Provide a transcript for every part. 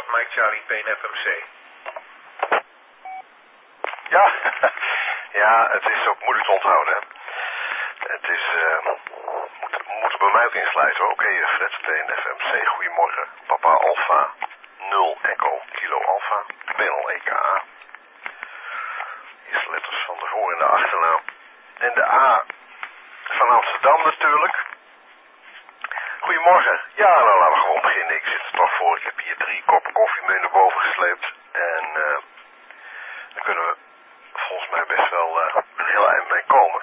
Mike Charlie PNFMC. Ja, ja, het is ook moeilijk te onthouden, hè. Het is, moet bij mij ook insluiten, hoor. Oké, Fred PNFMC, goedemorgen. Papa Alpha, 0 Echo, Kilo Alpha, Panel EKA. Eerste letters van de voor- en de achternaam. En de A van Amsterdam natuurlijk. Goedemorgen. Ja, nou laten we gewoon beginnen. Ik zit er toch voor. Ik heb hier 3 koppen koffie mee naar boven gesleept. En dan kunnen we volgens mij best wel een heel eind mee komen.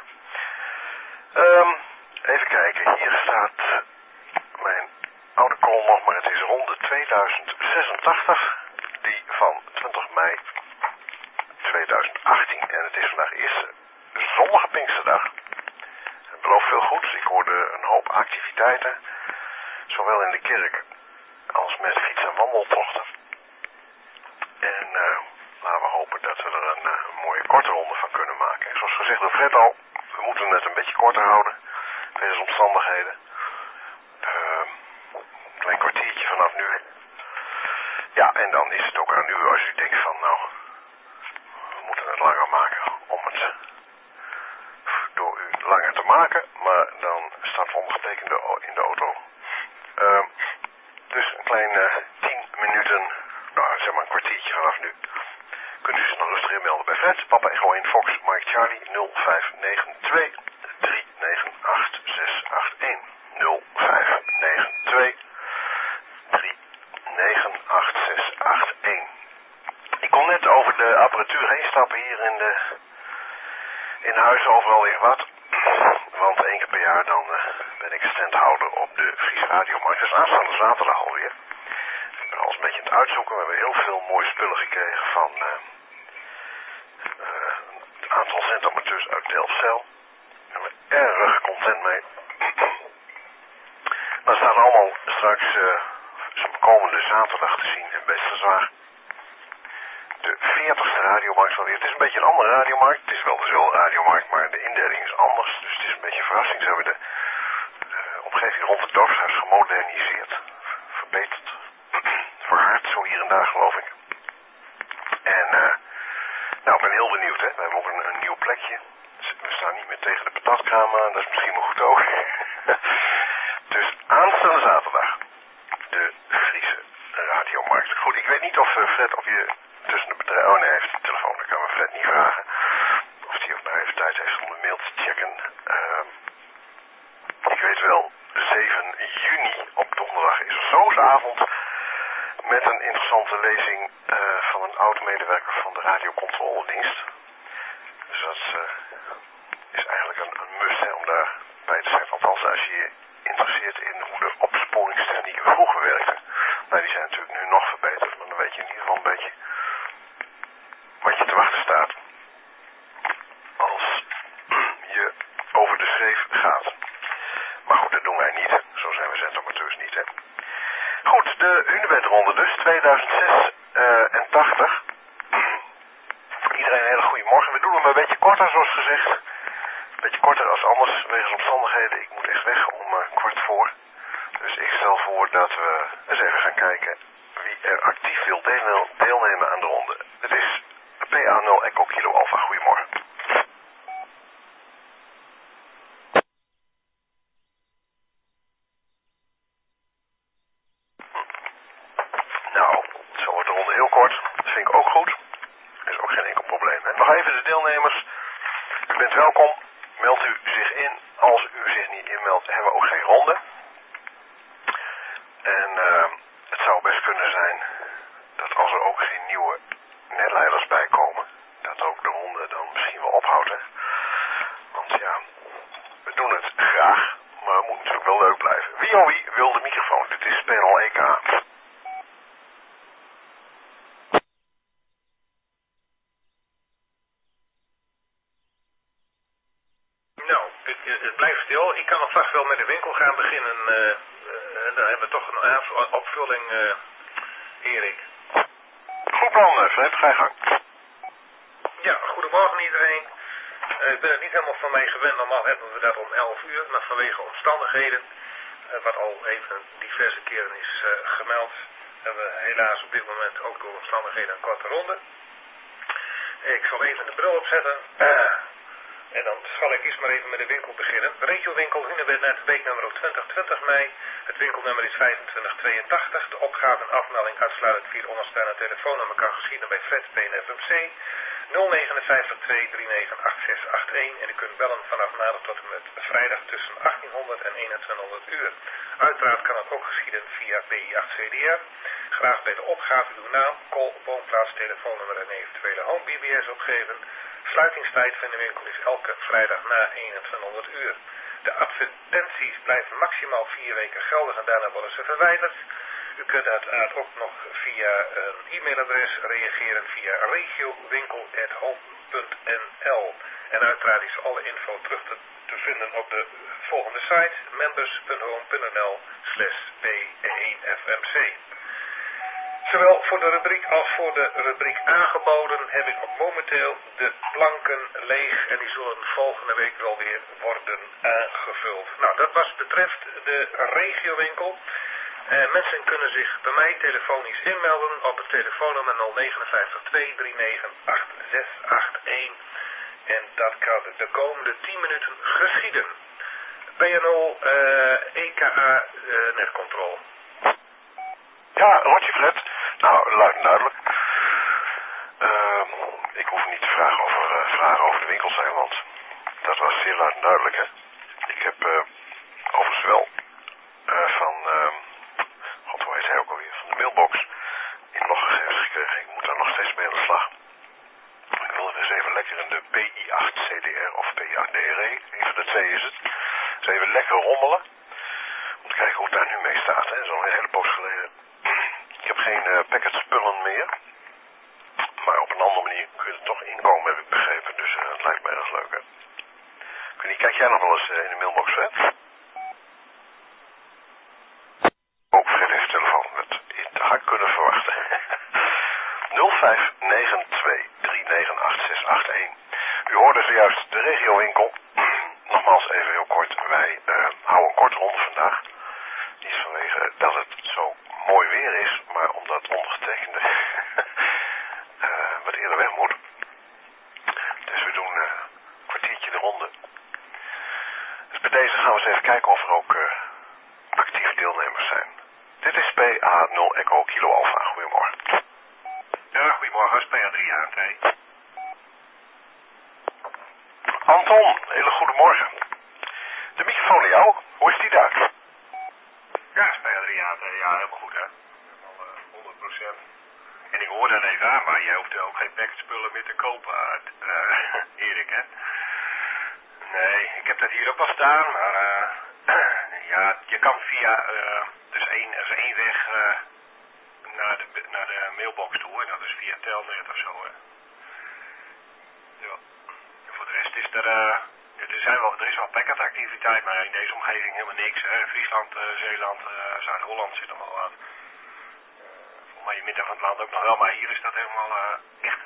Even kijken. Hier staat mijn oude call nog, maar het is ronde 2086. Die van 20 mei 2018. En het is vandaag eerste zonnige Pinksterdag. Het belooft veel goeds. Ik hoorde een hoop activiteiten. Zowel in de kerk als met fiets- en wandeltochten. En laten we hopen dat we er een mooie korte ronde van kunnen maken. En zoals gezegd door Fred al, we moeten het een beetje korter houden. Wegens omstandigheden. Een klein kwartiertje vanaf nu. Ja, en dan is het ook aan u als u denkt van nou, we moeten het langer maken om het door u langer te maken. Maar dan staat we ondergetekende in de auto. Dus een klein 10 minuten, nou zeg maar een kwartiertje vanaf nu. Kunt u zich nog rustig inmelden bij Fred. Papa Echo 1 Fox Mike Charlie 0592 398681 0592 398681. Ik kon net over de apparatuur heen stappen hier in huis. Overal weer wat. Want 1 keer per jaar dan ben ik standhouder op de Friese Radiomarkt. Dat is aanstaande zaterdag alweer. Ik ben alles een beetje aan het uitzoeken. We hebben heel veel mooie spullen gekregen van een aantal zendamateurs uit Delfzijl. Daar ben ik erg content mee. Maar staan allemaal straks komende zaterdag te zien in Westerzaag. De 40ste radiomarkt alweer. Het is een beetje een andere radiomarkt. Het is wel dezelfde radiomarkt, maar de indeling is anders. Dus het is een beetje een verrassing. Ze hebben de omgeving rond het dorpshuis gemoderniseerd. Verbeterd. Verhard, zo hier en daar geloof ik. En nou, ik ben heel benieuwd, hè. We hebben ook een nieuw plekje. We staan niet meer tegen de patatkraam aan. Dat is misschien wel goed ook. Dus aanstaande zaterdag. De Friese radiomarkt. Goed, ik weet niet of Fred of je tussen de bedrijven... Oh nee, hij heeft de telefoon. Dat kan we Fred niet vragen. Of hij ook nou even tijd heeft om de mail te checken. Ik weet wel, 7 juni op donderdag is er Soosavond. Met een interessante lezing van een oud-medewerker van de radiocontroledienst. Dus dat is eigenlijk een must, hè, om daarbij te zijn. Althans, als je je interesseert in hoe de opsporingstechnieken vroeger werkten. Nou, die zijn natuurlijk nu nog verbeterd, maar dan weet je in ieder geval een beetje wat je te wachten staat. Als je over de schreef gaat. Maar goed, dat doen wij niet. Zo zijn we zendamateurs niet, hè. Goed, de Hunebedronde dus, 2086. Iedereen een hele goede morgen. We doen hem een beetje korter, zoals gezegd. Een beetje korter als anders, wegens omstandigheden. Ik moet echt weg om 15:15. Dus ik stel voor dat we eens even gaan kijken wie er actief wil deelnemen aan de ronde. Het is PA0 Echo Kilo Alpha. Goedemorgen. Nou, zo wordt de ronde heel kort. Dat vind ik ook goed. Dat is ook geen enkel probleem. En nog even de deelnemers. U bent welkom. Meldt u zich in. Als u zich niet inmeldt, hebben we ook geen ronde. En het zou best kunnen zijn dat als er ook geen nieuwe netleiders bij komen, dat ook de ronde dan misschien wel ophoudt. Hè? Want ja, we doen het graag, maar het moet natuurlijk wel leuk blijven. Wie wil de microfoon? Dit is Panel EK. Nou, het blijft stil. Ik kan alvast wel met de winkel gaan beginnen. Dan hebben we toch een opvulling, Erik. Goed plan, Fred. Ga je gang. Ja, goedemorgen iedereen. Ik ben het niet helemaal van mij gewend. Normaal hebben we dat om 11 uur, maar vanwege omstandigheden, wat al even diverse keren is gemeld, hebben we helaas op dit moment ook door omstandigheden een korte ronde. Ik zal even de bril opzetten. En dan zal ik eerst maar even met de winkel beginnen. Regiowinkel Hunebednet, weeknummer 20 mei. Het winkelnummer is 2582. De opgave en afmelding uitsluitend via onderstaande telefoonnummer kan geschieden bij Fred PNFMC 059 239 8681. En u kunt bellen vanaf maandag tot en met vrijdag tussen 1800 en 2100 uur. Uiteraard kan het ook geschieden via PI8CDR. Graag bij de opgave uw naam, call, woonplaats, telefoonnummer en eventuele home BBS opgeven. Sluitingstijd van de winkel is elke vrijdag na 2100 uur. De advertenties blijven maximaal 4 weken geldig en daarna worden ze verwijderd. U kunt uiteraard ook nog via een e-mailadres reageren via regiowinkel@home.nl. En uiteraard is alle info terug te vinden op de volgende site members.home.nl/P1FMC. Zowel voor de rubriek als voor de rubriek aangeboden heb ik ook momenteel de planken leeg en die zullen volgende week wel weer worden aangevuld. Nou, dat was betreft de regiowinkel. Mensen kunnen zich bij mij telefonisch inmelden op het telefoonnummer 059 239 8681 en dat kan de komende 10 minuten geschieden. PNO EKA netcontrole. Ja, Rotje Fred. Nou, luid en duidelijk. Ik hoef niet te vragen over de winkels zijn, want dat was zeer luid en duidelijk, hè. Ik heb overigens wel van, god, hoe heet hij ook alweer, van de mailbox inloggegevens gekregen. Ik moet daar nog steeds mee aan de slag. Ik wil er eens even lekker in de PI8CDR of PI8DRE, even de twee is het. Dus even lekker rommelen. Om te kijken hoe het daar nu mee staat, hè. Zo'n hele poos geleden. Ik heb geen packetspullen meer. Maar op een andere manier kun je er toch inkomen, heb ik begrepen. Dus het lijkt me erg leuk, hè. Kijk jij nog wel eens in de mailbox, Fred? Oh, Fred heeft de telefoon. Dat had ik kunnen verwachten. 0592398681. U hoorde zojuist de regiowinkel. Nogmaals even heel kort. Wij houden een korte ronde vandaag. Niet vanwege dat het zo mooi weer is, maar omdat ondergetekende wat eerder weg moet. Dus we doen een kwartiertje de ronde. Dus bij deze gaan we eens even kijken of er ook actieve deelnemers zijn. Dit is PA0 Echo Kilo Alpha. Goedemorgen. Ja, goedemorgen. Is PA3 AT. Anton, hele goede morgen. De microfoon aan jou. Hoe is die daar? Ja, is PA3 AT. Ja, helemaal goed, hè. Helemaal 100%. En ik hoor dan even aan, maar jij hoeft ook geen packetspullen meer te kopen, Erik, hè. Nee, ik heb dat hier ook al staan, maar ja, je kan via, er is één weg naar de mailbox toe en dat is via Telnet of zo, hè. Ja. En voor de rest is er is wel packetactiviteit, maar in deze omgeving helemaal niks, hè. Friesland, Zeeland, Zuid-Holland zit er wel aan. Volgens mij in het midden van het land ook nog wel, maar hier is dat helemaal echt,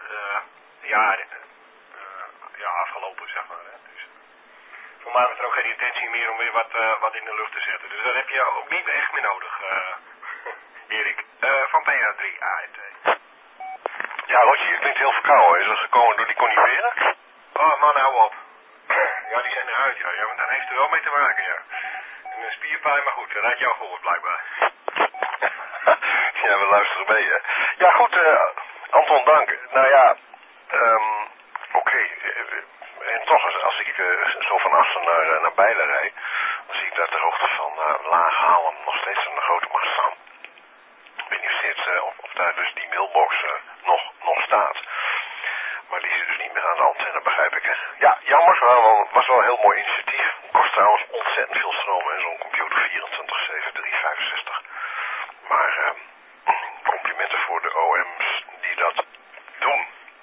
afgelopen, zeg maar, hè. Dus, voor mij is er ook geen intentie meer om weer wat in de lucht te zetten. Dus dat heb je ook niet echt meer nodig, Erik. Van PA3 AET. Ja, Rotje, je klinkt heel verkouden. Is dat gekomen door die coniferen? Oh man, hou op. Ja, die zijn eruit, ja. Ja, maar daar heeft er wel mee te maken, ja. En een spierpijn, maar goed, dat had je al gehoord, blijkbaar. Ja, we luisteren mee, hè. Ja, goed, Anton, dank. Nou ja, oké. En toch, als ik zo van Assen naar Bijlen rijd, dan zie ik daar ter hoogte van Lage Halen nog steeds een grote mast staan. Ik weet niet of daar dus die mailbox nog staat. Maar die zit dus niet meer aan de antenne, begrijp ik, hè. Ja, jammer, was wel een heel mooi initiatief. Kost trouwens ontzettend veel stroom, hè, zo'n computer 24/7/365. Maar complimenten voor de OM's die dat doen.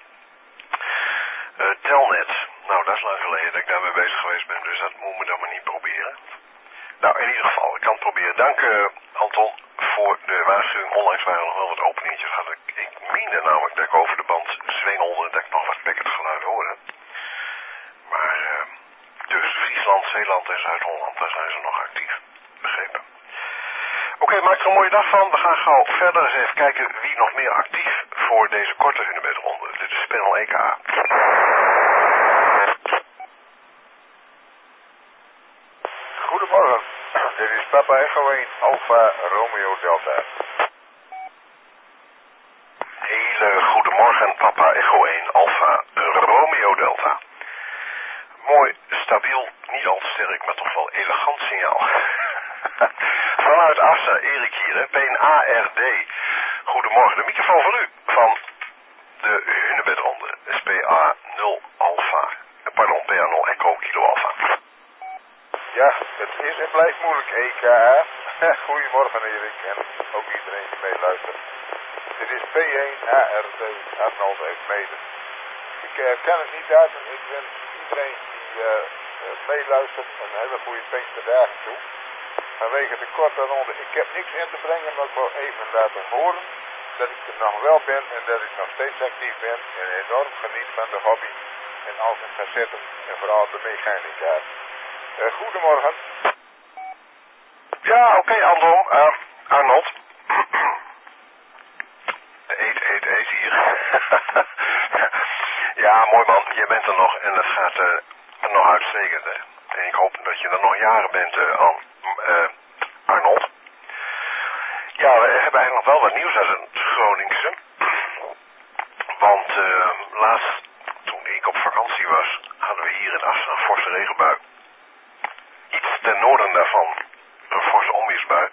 Telnet. Nou, dat is lang geleden dat ik daarmee bezig geweest ben, dus dat moet me dan maar niet proberen. Nou, in ieder geval, ik kan het proberen. Dank Anton voor de waarschuwing. Onlangs waren er nog wel wat openingetjes. Ik meende namelijk dat ik over de band zwengelde, dat ik nog wat packetgeluid hoorde. Maar, dus Friesland, Zeeland en Zuid-Holland, daar zijn ze nog actief. Begrepen. Oké, maak er een mooie dag van. We gaan gauw verder eens even kijken wie nog meer actief voor deze korte hunebedronde. Dit is panel EK. Goedemorgen, dit is Papa Echo 1 Alpha Romeo Delta. Hele goedemorgen, Papa Echo 1 Alpha Romeo Delta. Mooi, stabiel, niet al te sterk, maar toch wel elegant signaal. Vanuit Assen, Erik hier, hè, PNARD. Goedemorgen, de microfoon van u, van de hunebedronde, SPA 0 Alpha, pardon, PA 0 Echo Kilo Alpha. Ja, het is en blijft moeilijk, EKA. Goedemorgen Erik en ook iedereen die meeluistert. Dit is P1ARD, Arnold heeft mede. Ik ken het niet uit en ik wens iedereen die meeluistert een hele goede Pinksterdagen toe. Vanwege de korte ronde, ik heb niks in te brengen, maar ik wil even laten horen dat ik er nog wel ben en dat ik nog steeds actief ben en enorm geniet van de hobby en als een facetten en vooral de mechanica. Goedemorgen. Ja, oké, Arnold. Eet hier. Ja, mooi man, je bent er nog en het gaat nog uitstekend. Hè. En ik hoop dat je er nog jaren bent, Arnold. Ja, we hebben eigenlijk nog wel wat nieuws uit het Groningse. Want laatst, toen ik op vakantie was, hadden we hier in Assen een forse regenbui. Iets ten noorden daarvan een forse onweersbui.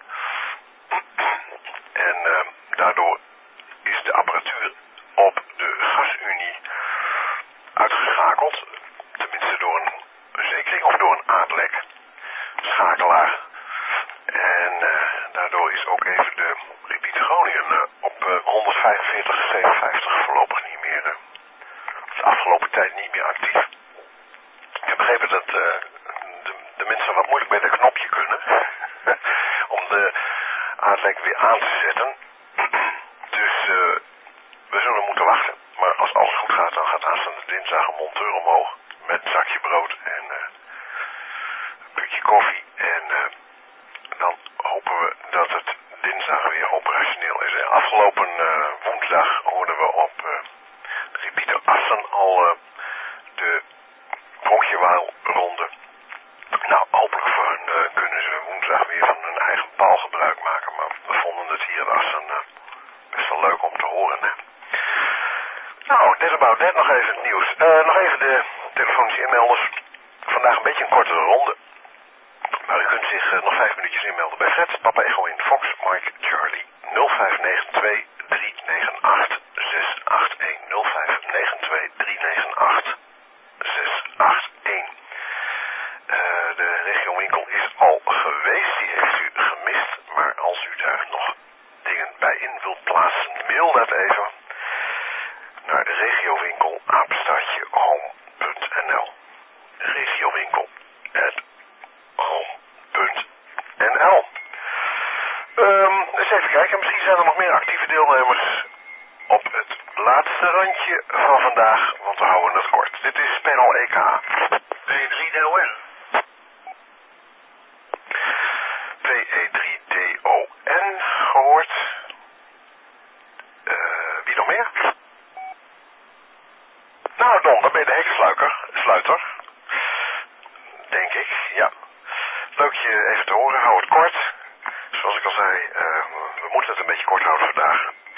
En daardoor is de apparatuur op de gasunie uitgeschakeld. Tenminste door een verzekering of door een aardlek. Schakelaar. En daardoor is ook even de repeat Groningen op 145-57 voorlopig niet meer, de afgelopen tijd niet meer actief. Ik heb begrepen dat de mensen wat moeilijk bij dat knopje kunnen om de aardlek weer aan te zetten. Dus we zullen moeten wachten. Maar als alles goed gaat, dan gaat aanstaande dinsdag een monteur omhoog met een zakje brood en een putje koffie. En dan hopen we dat het dinsdag weer operationeel is. En afgelopen woensdag hoorden we op de repeater Assen al de Bronkjewaalronde. Nou, hopelijk voor hun kunnen ze woensdag weer van hun eigen paal gebruik maken. Maar we vonden het hier in Assen best wel leuk om te horen. Hè? Nou, that's about that. Nog even het nieuws. Nog even de telefonische inmelders. Vandaag een beetje een kortere ronde. Maar u kunt zich nog 5 minuutjes inmelden bij Fred, Papa Echo in Fox, Mike, Charlie. 0592 398 681. 0592 398 681. De regiowinkel is al geweest, die heeft u gemist. Maar als u daar nog dingen bij in wilt plaatsen, mail dat even naar de regiowinkel @home.nl. Regiowinkel @home.nl. Eens even kijken, misschien zijn er nog meer actieve deelnemers op het laatste randje van vandaag, want we houden het kort. Dit is panel EK. P3DON. PE3DON gehoord. Wie nog meer? Nou Don, dan ben je de heksluiter. Denk ik, ja. Leuk je even te horen, hou het kort. Zoals ik al zei, we moeten het een beetje kort houden vandaag.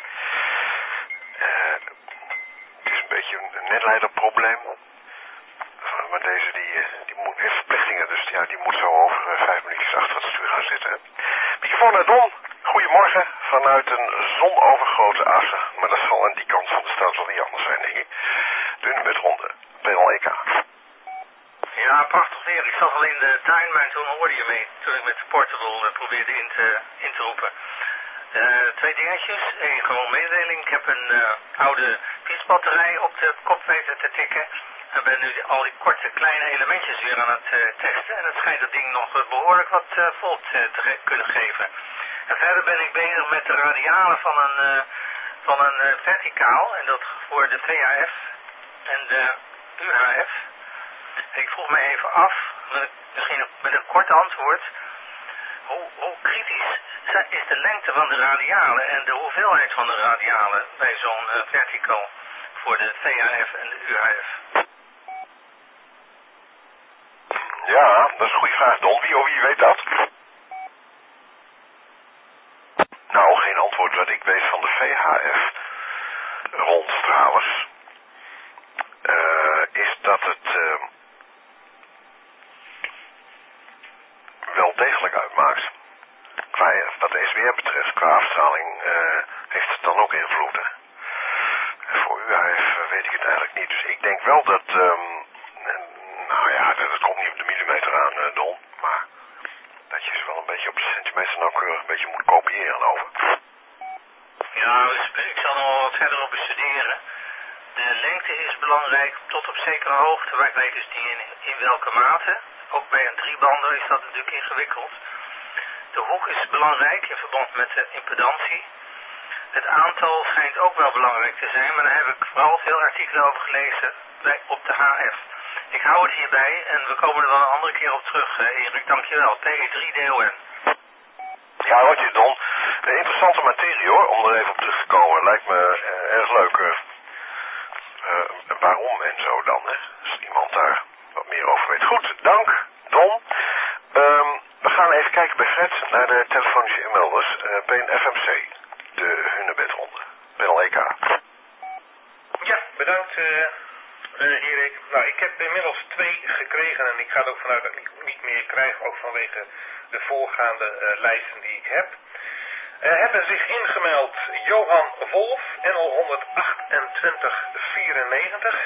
Het is een beetje een netleiderprobleem. Maar deze die moet weer verplichtingen, dus ja, die moet zo over 5 minuutjes achter het stuur gaan zitten. Microfoon naar Don, goedemorgen vanuit een zonovergrote Assen. Maar dat zal aan die kant van de stad wel niet anders zijn, denk ik. Dunne met ronde, PL EK. Ja, prachtig weer. Ik zat al in de tuin, maar toen hoorde je mee toen ik met de portable probeerde in te roepen. 2 dingetjes. 1 gewoon mededeling. Ik heb een oude fietsbatterij op de kop weten te tikken. En ben nu al die korte kleine elementjes weer aan het testen. En het schijnt dat ding nog behoorlijk wat volt te kunnen geven. En verder ben ik bezig met de radialen van een verticaal. En dat voor de VHF en de UHF. Ik vroeg me even af, misschien met een kort antwoord, hoe kritisch is de lengte van de radialen en de hoeveelheid van de radialen bij zo'n vertical voor de VHF en de UHF? Ja, dat is een goede vraag, Don. Wie weet dat? Nou, geen antwoord wat ik weet van de VHF rondstralers. Is dat het wel degelijk uitmaakt. Wat de SWR betreft, qua afstraling, heeft het dan ook invloeden. En voor UHF weet ik het eigenlijk niet. Dus ik denk wel dat, nou ja, dat komt niet op de millimeter aan, Don. Maar dat je ze wel een beetje op de centimeter nauwkeurig een beetje moet kopiëren over. Ja, ik zal er nog wat verder op bestuderen. De lengte is belangrijk tot op zekere hoogte. Wij weten dus niet in welke mate. Ook bij een driebander is dat natuurlijk ingewikkeld. De hoek is belangrijk in verband met de impedantie. Het aantal schijnt ook wel belangrijk te zijn, maar daar heb ik vooral veel artikelen over gelezen op de HF. Ik hou het hierbij en we komen er wel een andere keer op terug, Erik. Dankjewel. PE3DON. Ja, wat je, Don. Een interessante materie hoor, om er even op terug te komen. Lijkt me erg leuk. Waarom en zo dan, hè? Als iemand daar wat meer over weet. Goed, dank, Don. We gaan even kijken bij Fred naar de telefonische inmelders bij een FMC. De Hunebedronde. Panel EK. Ja, bedankt Erik. Nou, ik heb inmiddels 2 gekregen en ik ga er ook vanuit dat ik niet meer krijg, ook vanwege de voorgaande lijsten die ik heb. Hebben zich ingemeld Johan Wolf, NL 12894.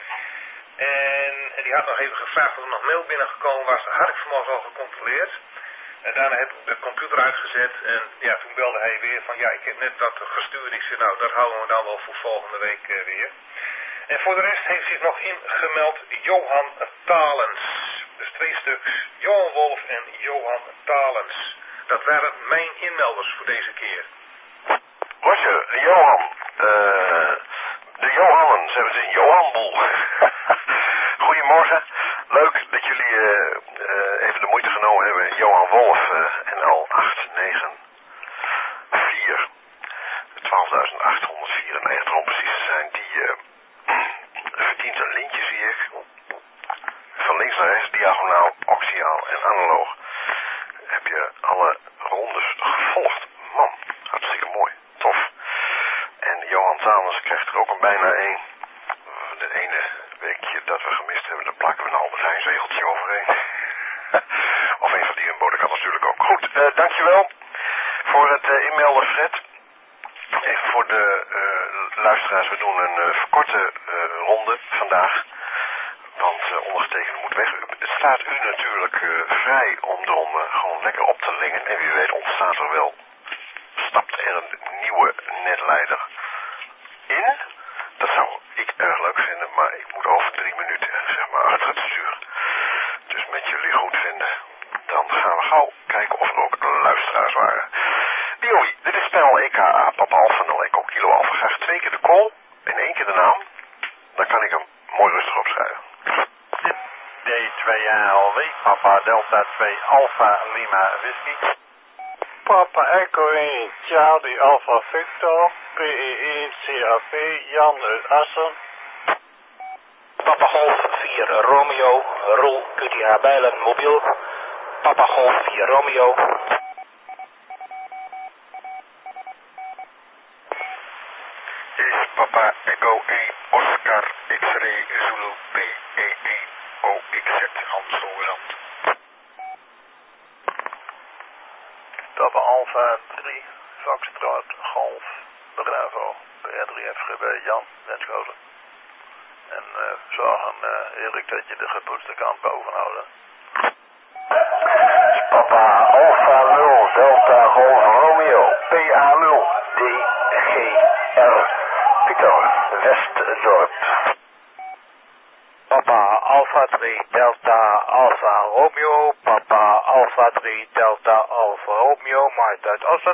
En die had nog even gevraagd of er nog mail binnengekomen was. Dat had ik vanmorgen al gecontroleerd. En daarna heb ik de computer uitgezet en ja, toen belde hij weer van ja, ik heb net dat gestuurd. Ik zei nou, dat houden we dan wel voor volgende week weer. En voor de rest heeft zich nog ingemeld Johan Talens. Dus 2 stuks, Johan Wolf en Johan Talens. Dat waren mijn inmelders voor deze keer. Roger, Johan. De Johannen, ze hebben ze een Johanboel. Goedemorgen. Leuk dat jullie even de moeite genomen hebben. Johan Wolf, NL 894. 12.894 om precies te zijn. Die verdient een lintje, zie ik. Van links naar rechts, diagonaal, axiaal en analoog. Heb je alle rondes gevolgd. Man, hartstikke mooi. Tof. En Johan Talens krijgt er ook een bijna 1. De ene weekje dat we gemist hebben, daar plakken we een Albert Heijn zegeltje overheen. Of een van die Jumbo, dat kan natuurlijk ook. Goed, dankjewel voor het inmelden, Fred. Even voor de luisteraars, we doen een verkorte ronde vandaag. Want ondergetekende moet weg. Het staat u natuurlijk vrij om de ronde gewoon lekker op te lingen. En wie weet ontstaat er wel. Stapt er een nieuwe netleider in. Dat zou ik erg leuk vinden, maar ik moet over 3 minuten zeg maar achter het stuur. Dus met jullie goed vinden. Dan gaan we gauw kijken of er ook luisteraars waren. Diowie, dit is panel EKA, Papa Alpha 0 Echo Kilo Alpha. Graag 2 keer de call en 1 keer de naam. Dan kan ik hem mooi rustig opschrijven. D2ALW, Papa Delta 2 Alpha Lima Whisky. Papa Echo 1 Charlie Alpha Victor, PE1 CAP Jan uit Assen. Papa Golf 4 Romeo, Roel QTH Bijlen mobiel. Papa Golf 4 Romeo. Is Papa Echo 1 Oscar X-Ray Zulu PE1 OXZ Hans Hogerand. Papa Alpha 3 Foxtrot Golf Bravo PR3 FGB Jan Wenschoten. En zorgen Erik dat je de gepoetste kant boven houden. Papa Alpha 0 Delta Golf Romeo PA0 DGR Pieter Westdorp. Papa Alpha 3 Delta Alpha Romeo, Papa Alpha 3 Delta Alpha Romeo, Maart uit Assen.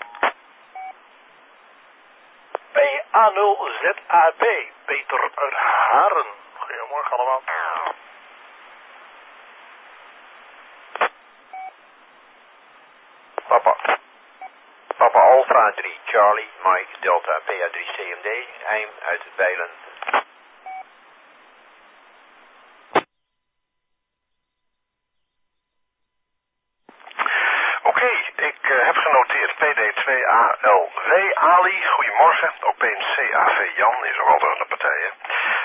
PA0 ZAB, Peter uit Haren. Goedemorgen allemaal. Papa A3 Charlie, Mike, Delta, PA3 CMD, Eim uit Bijlen. Oké, ik heb genoteerd PD2ALW Ali, goedemorgen. Ook PNCAV Jan is ook altijd aan de partij, hè.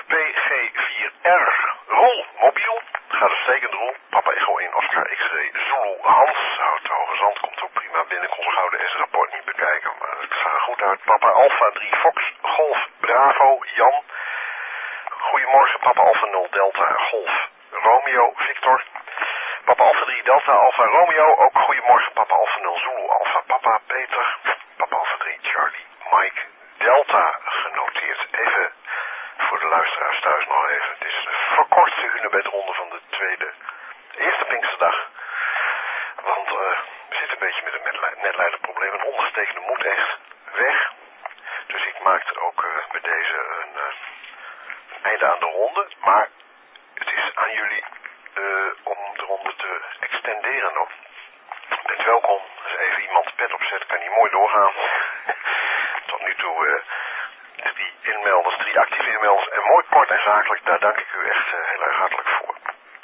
PG4R Rol, mobiel. Gaat uitstekend, Rol. Papa Echo 1 Oscar X-ray Zulu Hans. Hout Hoge Zand komt ook prima binnen. Ik kon het gouden S-rapport niet bekijken, maar het zag er goed uit. Papa Alpha 3 Fox Golf Bravo Jan. Goedemorgen, Papa Alpha 0 Delta Golf Romeo Victor. Papa Alpha 3 Delta Alpha Romeo. Ook goedemorgen, Papa Alpha 0 Zulu Alpha Papa Peter. Papa Alpha 3 Charlie Mike Delta genoteerd. Even voor de luisteraars thuis nog even. Het is de verkortste hunebedronde van de eerste Pinksterdag. Want we zitten een beetje met een netleiderprobleem. Een ondergetekende moet echt weg. Dus ik maakte ook met deze een einde aan de ronde. Maar het is aan jullie om de ronde te extenderen nog. Bent welkom. Als even iemand de pet opzet, kan hij mooi doorgaan. Tot nu toe 3 inmelders, 3 actieve inmelders en mooi kort en zakelijk. Daar dank ik u echt heel erg hartelijk voor.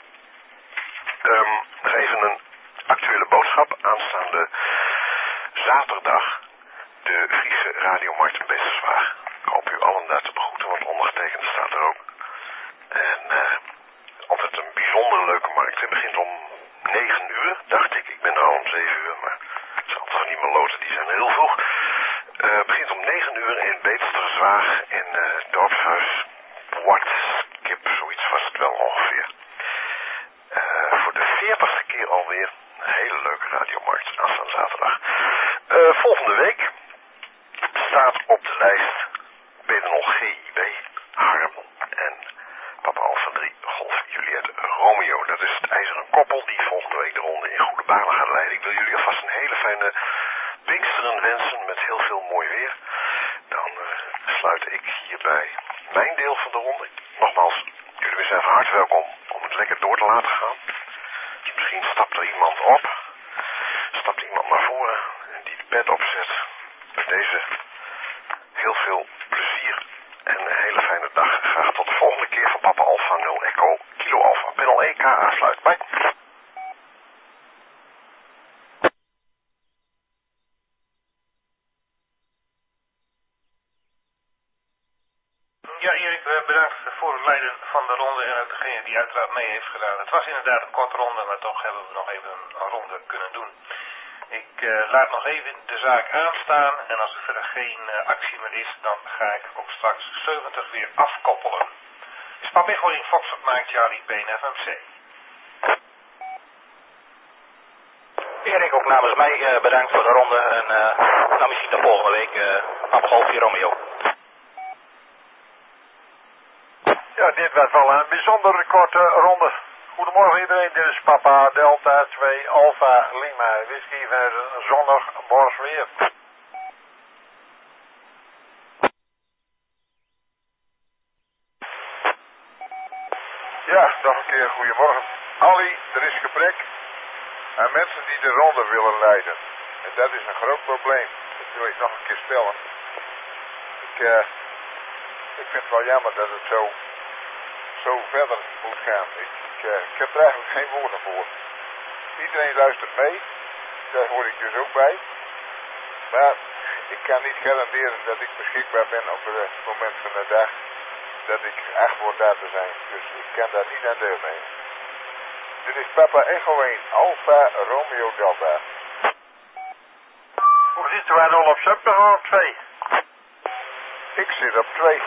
Nog even een actuele boodschap. Aanstaande zaterdag de Friese radiomarkt in Beesterswaag. Ik hoop u allen daar te begroeten, want ondergetekende staat er ook. En altijd een bijzonder leuke markt. Het begint om 9 uur, dacht ik. Ik ben er al om 7 uur, maar het zijn altijd niet meer loten, die zijn heel vroeg. Het begint om 9 uur in Beesterswaag in het dorpshuis Boartskip, zoiets was het wel ongeveer. Voor de 40ste keer alweer een hele leuke radiomarkt aanstaande zaterdag. Volgende week staat op de lijst B0GIB Harm en Papa Alpha 3 Golf Juliet Romeo. Dat is het ijzeren koppel die volgende week de ronde in goede banen gaat leiden. Ik wil jullie alvast een hele fijne Pinksteren wensen met heel veel mooi weer. Dan sluit ik hierbij mijn deel van de ronde. Nogmaals, jullie zijn van harte welkom om het lekker door te laten gaan. Dus misschien stapt er iemand op. Stapt iemand naar voren en die de pet opzet. Met deze heel veel plezier en een hele fijne dag. Graag tot de volgende keer van Papa Alpha 0 Echo Kilo Alpha. Panel EK aansluit. Bye. Ja, Erik, bedankt voor het leiden van de ronde en ook degene die uiteraard mee heeft gedaan. Het was inderdaad een korte ronde, maar toch hebben we nog even een ronde kunnen doen. Ik laat nog even de zaak aanstaan en als er verder geen actie meer is, dan ga ik ook straks 70 weer afkoppelen. Papa Echo in Fox op Mike Charlie PNFMC. Erik, ook namens mij bedankt voor de ronde en nou misschien de volgende week Papa Golf 4 Romeo. Ja, dit werd wel een bijzonder korte ronde. Goedemorgen iedereen, dit is Papa Delta 2 Alpha Lima. Whisky vanuit een zonnig Borsweer. Ja, nog een keer goedemorgen. Ali, er is gebrek aan mensen die de ronde willen leiden. En dat is een groot probleem. Dat wil ik nog een keer stellen. Ik vind het wel jammer dat het zo verder moet gaan. Ik heb er eigenlijk geen woorden voor. Iedereen luistert mee. Daar hoor ik dus ook bij. Maar ik kan niet garanderen dat ik beschikbaar ben op het moment van de dag dat ik acht word daar te zijn. Dus ik kan daar niet aan deelnemen. Dit is Papa Echo 1 Alpha Romeo Delta. Hoe zit u aan al op subterraan op 2? Ik zit op 2.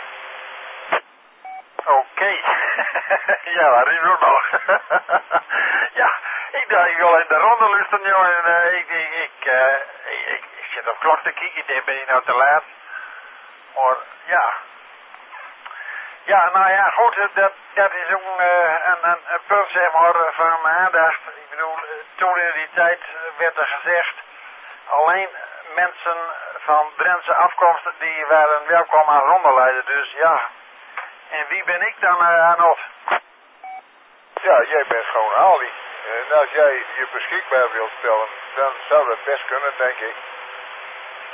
Oké. Ja, dat is ook nog. Ja, ik dacht ik wil in de ronde luisteren, jongen. En ik zit op klok te kijken, ben je nou te laat? Maar ja. Ja, nou ja, goed, dat is ook een punt, zeg maar, van mijn aandacht. Ik bedoel, toen in die tijd werd er gezegd, alleen mensen van Drentse afkomst, die waren welkom aan ronderleiden. Dus ja, en wie ben ik dan nog? Ja, jij bent gewoon Ali. En als jij je beschikbaar wilt stellen, dan zou dat best kunnen, denk ik.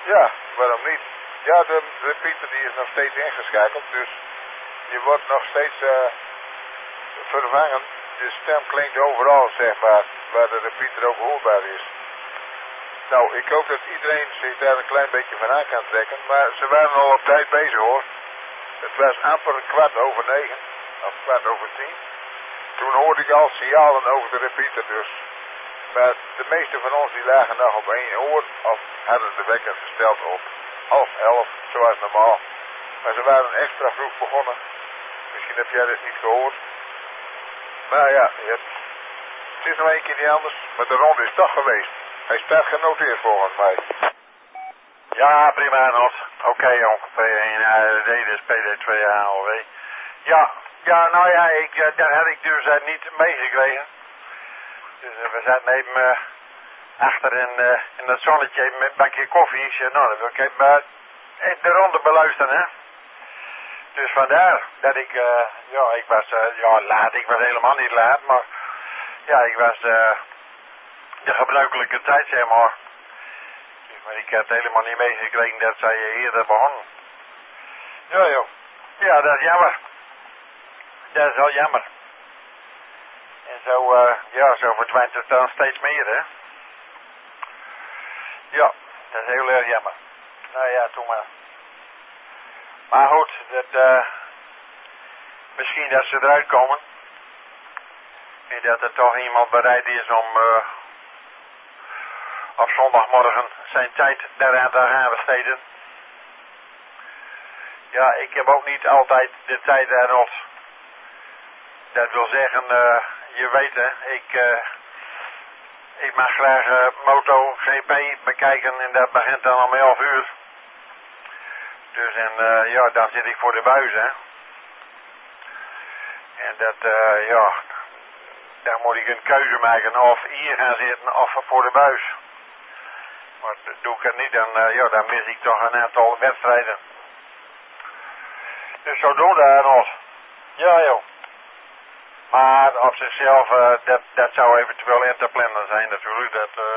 Ja, waarom niet? Ja, de repeater die is nog steeds ingeschakeld, dus je wordt nog steeds vervangen. Je stem klinkt overal, zeg maar, waar de repeater ook hoorbaar is. Nou, ik hoop dat iedereen zich daar een klein beetje van aan kan trekken, maar ze waren al op tijd bezig hoor. Het was amper 9:15, of 9:15. Toen hoorde ik al signalen over de repeater dus. Maar de meeste van ons die lagen nog op 1 oor of hadden de wekker gesteld op 10:30, zoals normaal. Maar ze waren extra vroeg begonnen. Misschien heb jij dit niet gehoord. Maar ja, het is nog een keer niet anders, maar de ronde is toch geweest. Hij staat genoteerd volgens mij. Ja, prima, Not. Oké, jong. P1 ARD, dus PD2 AOW. Ja, nou ja, daar had ik dus niet meegekregen. Dus we zaten even achter in het zonnetje met een bakje koffie. Ik zei, nou, dan wil ik even de ronde beluisteren, hè. Dus vandaar dat ik, ik was laat. Ik was helemaal niet laat, maar ja, ik was de gebruikelijke tijd, zeg maar. Dus, maar ik had helemaal niet meegekregen dat zij eerder begonnen. Ja, joh. Ja, dat is jammer. Dat is wel jammer. En zo verdwijnt het dan steeds meer, hè. Ja, dat is heel erg jammer. Nou ja, toen maar. Maar goed, misschien dat ze eruit komen. En dat er toch iemand bereid is om op zondagmorgen zijn tijd daaraan te gaan besteden. Ja, ik heb ook niet altijd de tijd daarop. Dat wil zeggen, je weet hè, ik mag graag MotoGP bekijken en dat begint dan om 11 uur. Dus dan zit ik voor de buis hè. En dan moet ik een keuze maken of hier gaan zitten of voor de buis. Maar doe ik het niet, dan mis ik toch een aantal wedstrijden. Dus zodoende nog. Ja joh. Maar op zichzelf, dat zou eventueel in te plannen zijn natuurlijk.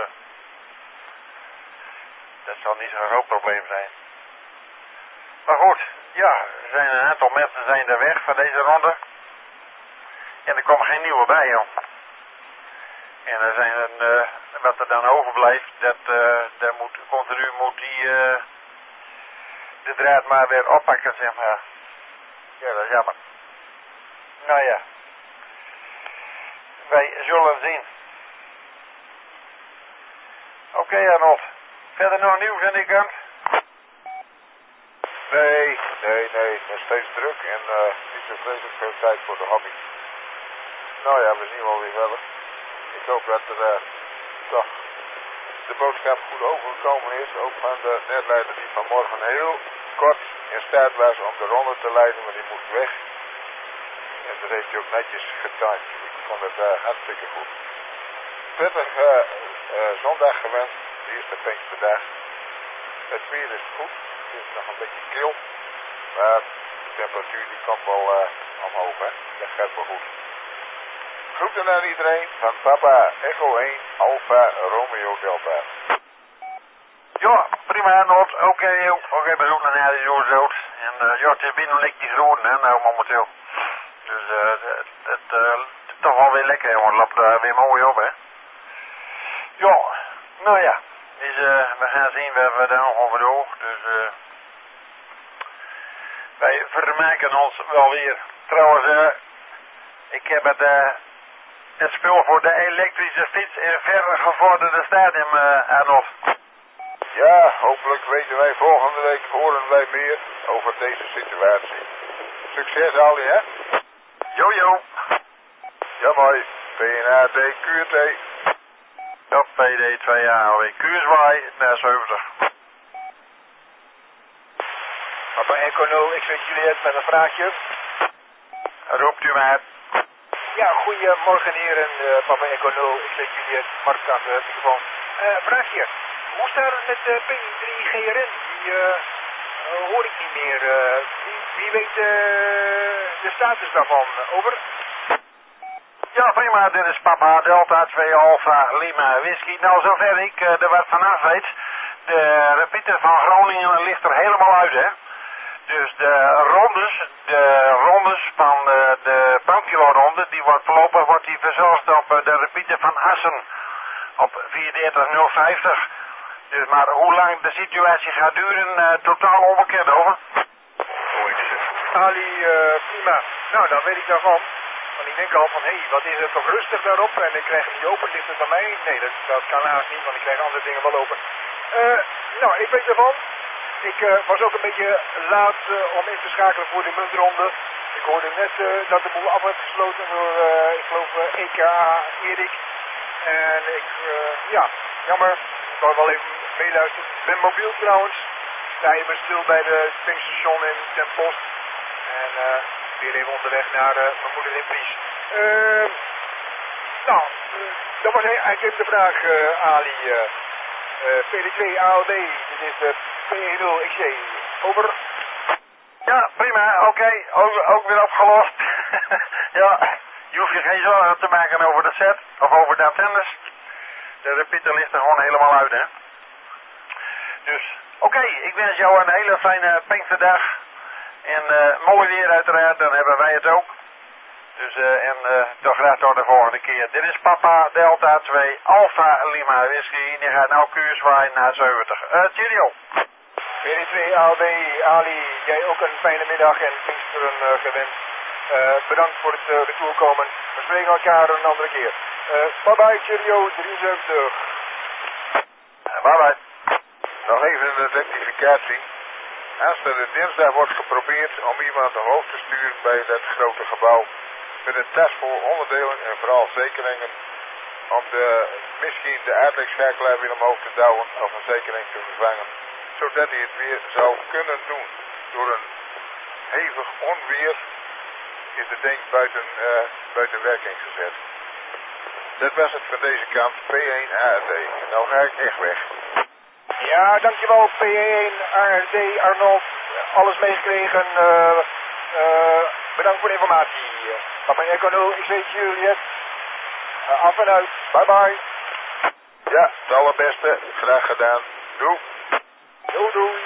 Dat zal niet zo'n groot probleem zijn. Maar goed, ja, er zijn een aantal mensen zijn er weg van deze ronde. En er komt geen nieuwe bij, joh. En er zijn wat er dan overblijft, daar continu moet die de draad maar weer oppakken, zeg maar. Ja, dat is jammer. Nou ja. Wij zullen zien. Oké, Arnold. Verder nog nieuws aan die kant? Nee. Nog steeds druk en niet zo vreselijk veel tijd voor de hobby. Nou ja, we zien wel weer verder. Ik hoop dat er toch de boodschap goed overgekomen is. Ook van de netleider die vanmorgen heel kort in staat was om de ronde te leiden, maar die moest weg. En dat heeft hij ook netjes getimed. Ik vond het hartstikke goed. Prettige zondag gewenst, de eerste Pinksterdag. Het weer is goed, het is nog een beetje kil. Maar de temperatuur die komt wel omhoog, hè. Dat gaat wel goed. Groeten naar iedereen van Papa Echo 1 Alpha Romeo Delta. Ja, prima, Noord. Oké, bezoek naar de Joorzoot. En het is binnen lekker groen, hè, nou momenteel. Dus het is toch wel weer lekker, jongen. Het loopt daar weer mooi op, hè. Ja, nou ja. Dus we gaan zien wat we daar nog over doen. Dus wij vermaken ons wel weer. Trouwens, ik heb het spul voor de elektrische fiets in verre gevorderde stadium, Arnold. Ja, hopelijk weten wij volgende week, horen wij meer over deze situatie. Succes, Ali, hè? Jojo. Ja, mooi. PNAD QT. Op PD2 AOW QSY naar 70. Papa Echo 0, ik vind Juliet met een vraagje. Roept u maar. Ja, goedemorgen heren, Papa Echo 0, ik ben Juliet, Mark aan de microfoon. Vraagje, hoe staat het met de P3 GRN? Die hoor ik niet meer. Wie weet de status daarvan? Over. Ja, prima, dit is Papa Delta 2 Alpha Lima Whisky. Nou, zover ik er wat vanaf weet, de repeater van Groningen ligt er helemaal uit, hè. Dus de rondes van de Pankilo-ronde, wordt die verzorgd op de repeater van Assen op 34.050. Dus maar hoe lang de situatie gaat duren, totaal onbekend, over. Ali, prima. Nou, dan weet ik daarvan. Want ik denk al van, hé, wat is het toch rustig daarop? En ik krijg hem niet open, ligt het aan mij? Nee, dat kan haast niet, want ik krijg andere dingen wel open. Nou, ik weet ervan. Ik was ook een beetje laat om in te schakelen voor de muntronde. Ik hoorde net dat de boel af werd gesloten door, ik geloof, EKA Erik. En ja, jammer. Ik wou wel even meeluisteren. Ik ben mobiel trouwens. Ik sta even stil bij de tankstation in Ten Post. En weer even onderweg naar mijn moeder in Vries. Nou, dat was eigenlijk even de vraag, Ali. PD2 ALD, dit is de P10 XJ. Over. Ja, prima, oké. Ook weer opgelost. Ja, je hoeft je geen zorgen te maken over de set of over de antennes. De repeater ligt er gewoon helemaal uit, hè. Dus, oké, ik wens jou een hele fijne Pinksterdag. En mooi weer uiteraard, dan hebben wij het ook. Dus, toch graag tot de volgende keer. Dit is Papa Delta 2 Alpha Lima Whisky. Die gaat nou kuurzwaaien naar 70. Cheerio. PD2 ALD, Ali, jij ook een fijne middag en Pinksteren gewenst. Bedankt voor het retourkomen. We spreken elkaar een andere keer. Bye bye, cheerio, 73. Bye bye. Nog even een rectificatie. Aanstaande dinsdag wordt geprobeerd om iemand omhoog te sturen bij dat grote gebouw. Met een tas vol onderdelen en vooral zekeringen. Om misschien de uitlegschakelaar weer omhoog te douwen of een zekering te vervangen. Zodat hij het weer zou kunnen doen. Door een hevig onweer is het ding buiten werking gezet. Dat was het van deze kant, P1 ARD. En nou ga ik echt weg. Ja, dankjewel P1 ARD Arnold. Alles meegekregen. Bedankt voor de informatie. Papa Echo 0, ik weet Juliet. Af en uit. Bye bye. Ja, het allerbeste. Graag gedaan. Doei. Doei doei.